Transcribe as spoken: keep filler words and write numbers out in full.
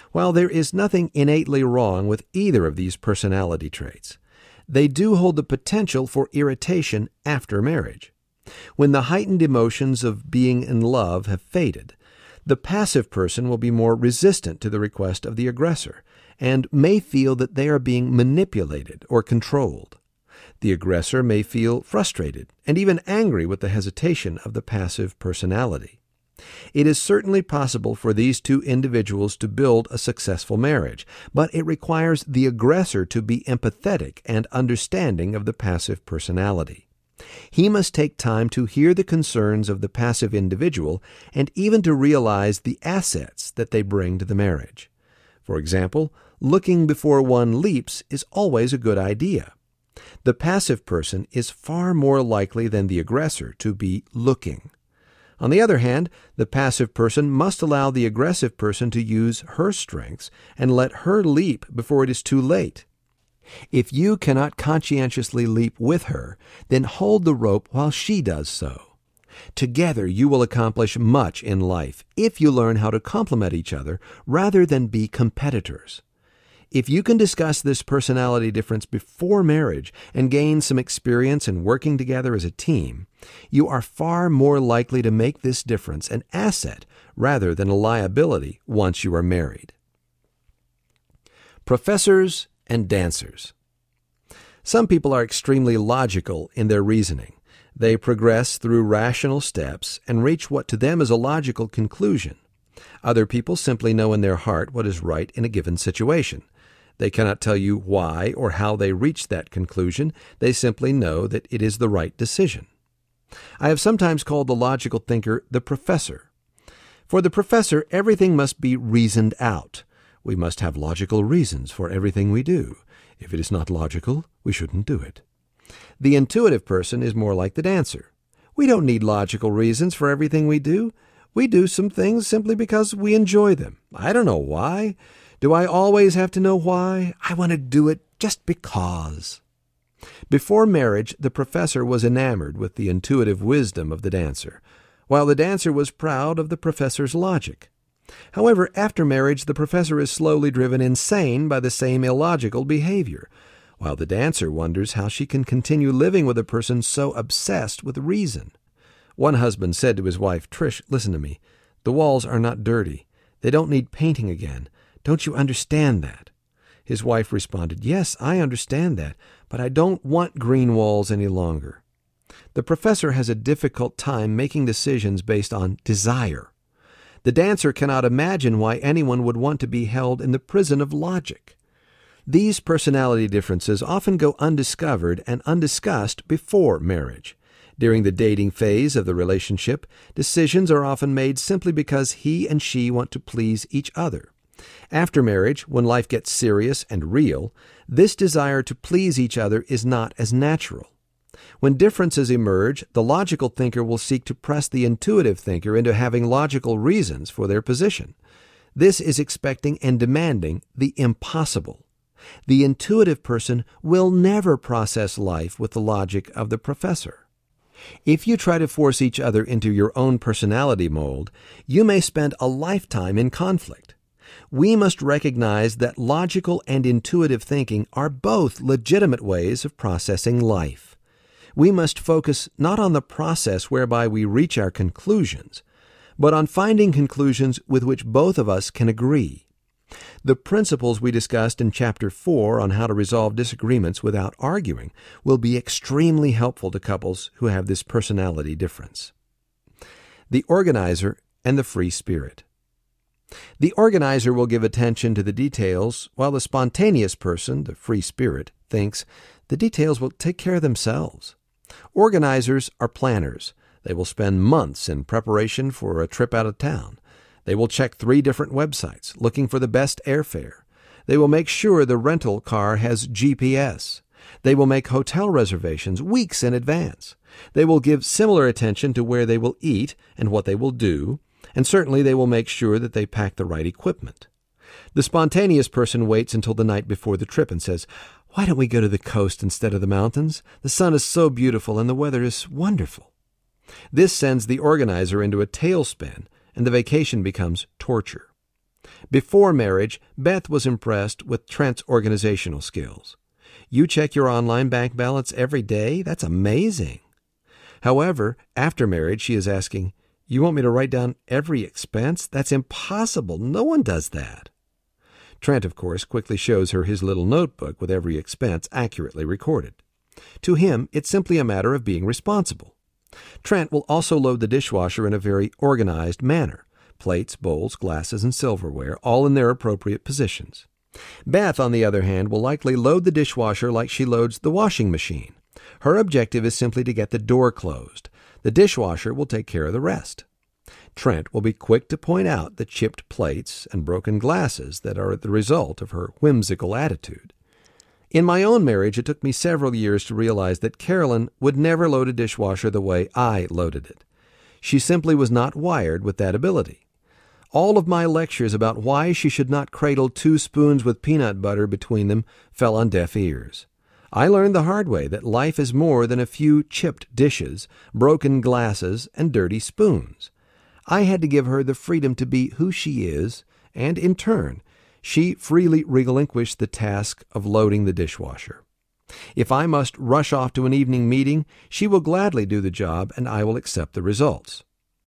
While there is nothing innately wrong with either of these personality traits, they do hold the potential for irritation after marriage. When the heightened emotions of being in love have faded, the passive person will be more resistant to the request of the aggressor and may feel that they are being manipulated or controlled. The aggressor may feel frustrated and even angry with the hesitation of the passive personality. It is certainly possible for these two individuals to build a successful marriage, but it requires the aggressor to be empathetic and understanding of the passive personality. He must take time to hear the concerns of the passive individual and even to realize the assets that they bring to the marriage. For example, looking before one leaps is always a good idea. The passive person is far more likely than the aggressor to be looking. On the other hand, the passive person must allow the aggressive person to use her strengths and let her leap before it is too late. If you cannot conscientiously leap with her, then hold the rope while she does so. Together you will accomplish much in life if you learn how to complement each other rather than be competitors. If you can discuss this personality difference before marriage and gain some experience in working together as a team, you are far more likely to make this difference an asset rather than a liability once you are married. Professors and dancers. Some people are extremely logical in their reasoning. They progress through rational steps and reach what to them is a logical conclusion. Other people simply know in their heart what is right in a given situation. They cannot tell you why or how they reached that conclusion. They simply know that it is the right decision. I have sometimes called the logical thinker the professor. For the professor, everything must be reasoned out. We must have logical reasons for everything we do. If it is not logical, we shouldn't do it. The intuitive person is more like the dancer. We don't need logical reasons for everything we do. We do some things simply because we enjoy them. I don't know why. Do I always have to know why? I want to do it just because. Before marriage, the professor was enamored with the intuitive wisdom of the dancer, while the dancer was proud of the professor's logic. However, after marriage, the professor is slowly driven insane by the same illogical behavior, while the dancer wonders how she can continue living with a person so obsessed with reason. One husband said to his wife, "Trish, listen to me. The walls are not dirty. They don't need painting again. Don't you understand that?" His wife responded, "Yes, I understand that, but I don't want green walls any longer." The professor has a difficult time making decisions based on desire. The dancer cannot imagine why anyone would want to be held in the prison of logic. These personality differences often go undiscovered and undiscussed before marriage. During the dating phase of the relationship, decisions are often made simply because he and she want to please each other. After marriage, when life gets serious and real, this desire to please each other is not as natural. When differences emerge, the logical thinker will seek to press the intuitive thinker into having logical reasons for their position. This is expecting and demanding the impossible. The intuitive person will never process life with the logic of the professor. If you try to force each other into your own personality mold, you may spend a lifetime in conflict. We must recognize that logical and intuitive thinking are both legitimate ways of processing life. We must focus not on the process whereby we reach our conclusions, but on finding conclusions with which both of us can agree. The principles we discussed in Chapter four on how to resolve disagreements without arguing will be extremely helpful to couples who have this personality difference. The organizer and the free spirit. The organizer will give attention to the details, while the spontaneous person, the free spirit, thinks the details will take care of themselves. Organizers are planners. They will spend months in preparation for a trip out of town. They will check three different websites, looking for the best airfare. They will make sure the rental car has G P S. They will make hotel reservations weeks in advance. They will give similar attention to where they will eat and what they will do, and certainly they will make sure that they pack the right equipment. The spontaneous person waits until the night before the trip and says, "Why don't we go to the coast instead of the mountains? The sun is so beautiful and the weather is wonderful." This sends the organizer into a tailspin, and the vacation becomes torture. Before marriage, Beth was impressed with Trent's organizational skills. You check your online bank balance every day? That's amazing. However, after marriage, she is asking, you want me to write down every expense? That's impossible. No one does that. Trent, of course, quickly shows her his little notebook with every expense accurately recorded. To him, it's simply a matter of being responsible. Trent will also load the dishwasher in a very organized manner. Plates, bowls, glasses, and silverware, all in their appropriate positions. Beth, on the other hand, will likely load the dishwasher like she loads the washing machine. Her objective is simply to get the door closed. The dishwasher will take care of the rest. Trent will be quick to point out the chipped plates and broken glasses that are the result of her whimsical attitude. In my own marriage, it took me several years to realize that Carolyn would never load a dishwasher the way I loaded it. She simply was not wired with that ability. All of my lectures about why she should not cradle two spoons with peanut butter between them fell on deaf ears. I learned the hard way that life is more than a few chipped dishes, broken glasses, and dirty spoons. I had to give her the freedom to be who she is, and in turn, she freely relinquished the task of loading the dishwasher. If I must rush off to an evening meeting, she will gladly do the job, and I will accept the results.